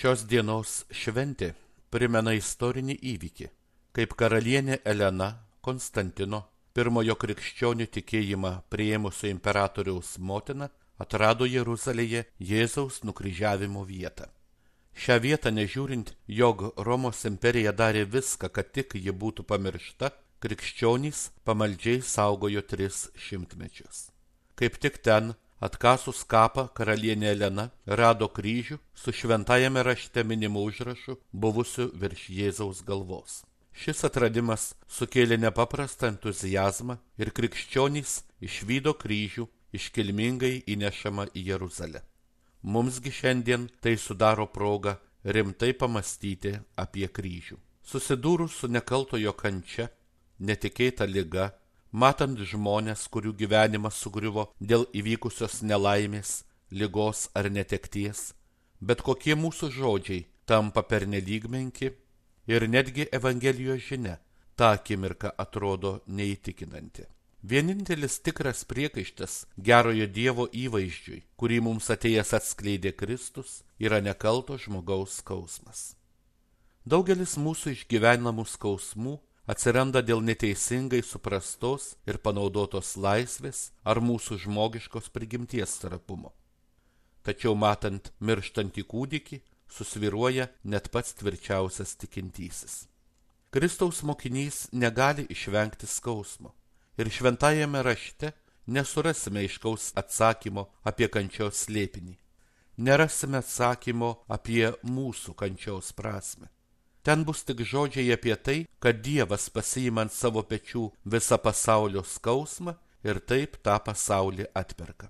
Šios dienos šventė primena istorinį įvykį, kaip karalienė Elena Konstantino, pirmojo krikščionių tikėjimą priėmusio imperatoriaus motina, atrado Jeruzalėje Jėzaus nukryžiavimo vietą. Šią vietą, nežiūrint, jog Romos imperija darė viską, kad tik ji būtų pamiršta, krikščionys pamaldžiai saugojo 3 šimtmečius. Kaip tik ten, atkasus kapą, karalienė Elena rado kryžių su šventajame rašte minimu užrašu buvusiu virš Jėzaus galvos. Šis atradimas sukėlė nepaprastą entuziazmą ir krikščionys išvydo kryžių iškilmingai įnešamą į Jeruzalę. Mumsgi šiandien tai sudaro progą rimtai pamastyti apie kryžių. Susidūrus su nekaltojo kančia, netikėta liga, matant žmonės, kurių gyvenimas sugriuvo dėl įvykusios nelaimės, ligos ar netekties, bet kokie mūsų žodžiai tampa pernelyg menki ir netgi Evangelijos žinia tą akimirką atrodo neįtikinanti. Vienintelis tikras priekaištas gerojo Dievo įvaizdžiui, kurį mums atėjęs atskleidė Kristus, yra nekalto žmogaus skausmas. Daugelis mūsų išgyvenamų skausmų atsiranda dėl neteisingai suprastos ir panaudotos laisvės ar mūsų žmogiškos prigimties trapumo. Tačiau matant mirštantį kūdikį, susvyruoja net pats tvirčiausias tikintysis. Kristaus mokinys negali išvengti skausmo ir šventajame rašte nesurasime aiškaus atsakymo apie kančios slėpinį. Nerasime atsakymo apie mūsų kančios prasmę. Ten bus tik žodžiai apie tai, kad Dievas pasiima ant savo pečių visą pasaulio skausmą ir taip tą pasaulį atperka.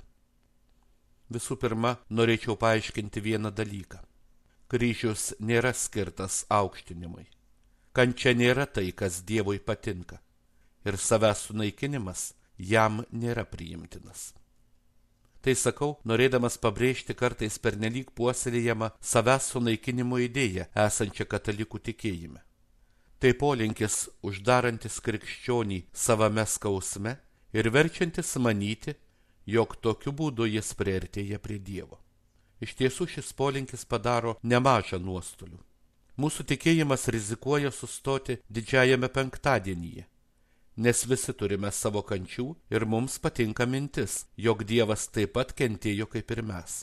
Visų pirma, norėčiau paaiškinti vieną dalyką. Kryžius nėra skirtas aukštinimui. Kančia nėra tai, kas Dievui patinka. Ir savęs sunaikinimas jam nėra priimtinas. Tai sakau, norėdamas pabrėžti kartais pernelyg puoselėjamą savęs sunaikinimo idėją esančią katalikų tikėjime. Tai polinkis uždarantis krikščionį savame skausme ir verčiantis manyti, jog tokiu būdu jis priartėja prie Dievo. Iš tiesų šis polinkis padaro nemažą nuostolių. Mūsų tikėjimas rizikuoja sustoti didžiajame penktadienyje, nes visi turime savo kančių ir mums patinka mintis, jog Dievas taip pat kentėjo kaip ir mes.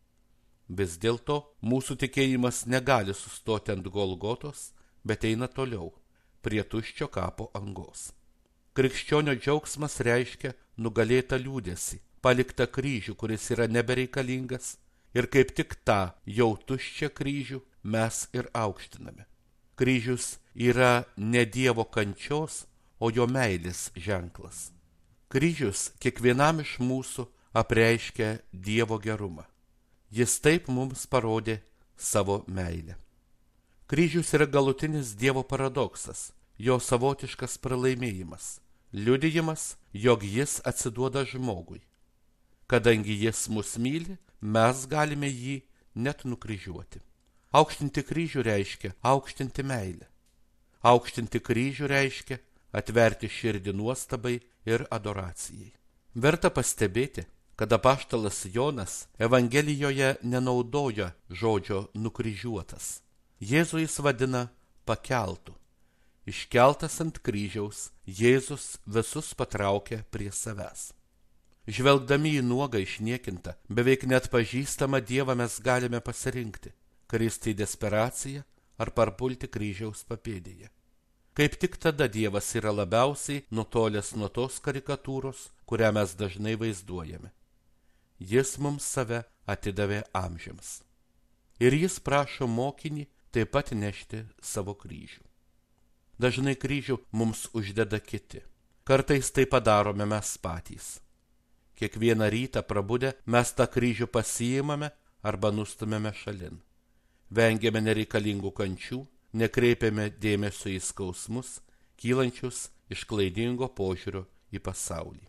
Vis dėlto mūsų tikėjimas negali sustoti ant Golgotos, bet eina toliau, prie tuščio kapo angos. Krikščionio džiaugsmas reiškia nugalėtą liūdesį, paliktą kryžių, kuris yra nebereikalingas, ir kaip tik tą jau tuščią kryžių mes ir aukštiname. Kryžius yra ne Dievo kančios, o jo meilės ženklas. Kryžius kiekvienam iš mūsų apreiškia Dievo gerumą. Jis taip mums parodė savo meilę. Kryžius yra galutinis Dievo paradoksas, jo savotiškas pralaimėjimas, liudijimas, jog jis atsiduoda žmogui. Kadangi jis mus myli, mes galime jį net nukryžiuoti. Aukštinti kryžių reiškia aukštinti meilę. Aukštinti kryžių reiškia atverti širdį nuostabai ir adoracijai. Verta pastebėti, kad apaštalas Jonas Evangelijoje nenaudoja žodžio nukryžiuotas. Jėzų jis vadina pakeltu. Iškeltas ant kryžiaus, Jėzus visus patraukia prie savęs. Žvelgdami į nuogą išniekintą, beveik net pažįstamą Dievą mes galime pasirinkti, kristi į desperaciją ar parpulti kryžiaus papėdėje. Kaip tik tada Dievas yra labiausiai nutolęs nuo tos karikatūros, kurią mes dažnai vaizduojame. Jis mums save atidavė amžiams. Ir jis prašo mokinį taip pat nešti savo kryžių. Dažnai kryžių mums uždeda kiti. Kartais tai padarome mes patys. Kiekvieną rytą prabudę mes tą kryžių pasiimame arba nustumėme šalin. Vengiame nereikalingų kančių, nekreipiame dėmesio į skausmus, kylančius iš klaidingo požiūrio į pasaulį.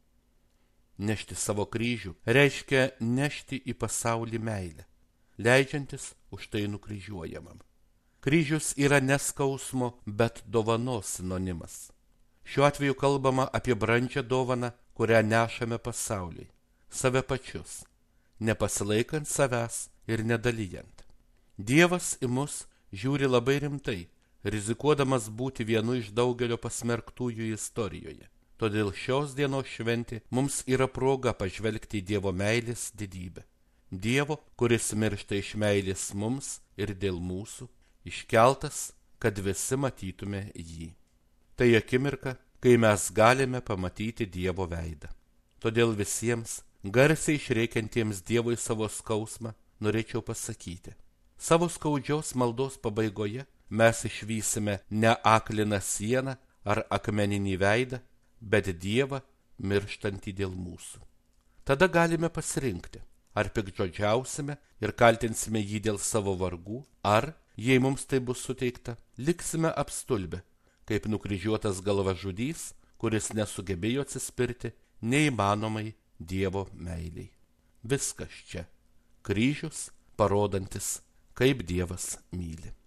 Nešti savo kryžių reiškia nešti į pasaulį meilę, leidžiantis už tai nukryžiuojamam. Kryžius yra ne skausmo, bet dovanos sinonimas. Šiuo atveju kalbama apie brandžią dovaną, kurią nešame pasauliui, save pačius, nepasilaikant savęs ir nedalijant. Dievas į mus žiūri labai rimtai, rizikuodamas būti vienu iš daugelio pasmerktųjų istorijoje. Todėl šios dienos šventė mums yra proga pažvelgti į Dievo meilės didybę. Dievo, kuris miršta iš meilės mums ir dėl mūsų, iškeltas, kad visi matytume jį. Tai akimirka, kai mes galime pamatyti Dievo veidą. Todėl visiems, garsiai išreikiantiems Dievui savo skausmą, norėčiau pasakyti. Savo skaudžios maldos pabaigoje mes išvysime ne akliną sieną ar akmeninį veidą, bet Dievą mirštantį dėl mūsų. Tada galime pasirinkti, ar piktžodžiausime ir kaltinsime jį dėl savo vargų, ar, jei mums tai bus suteikta, liksime apstulbę, kaip nukryžiuotas galvažudys, kuris nesugebėjo atsispirti neįmanomai Dievo meiliai. Viskas čia. Kryžius, parodantis, kaip Dievas myli.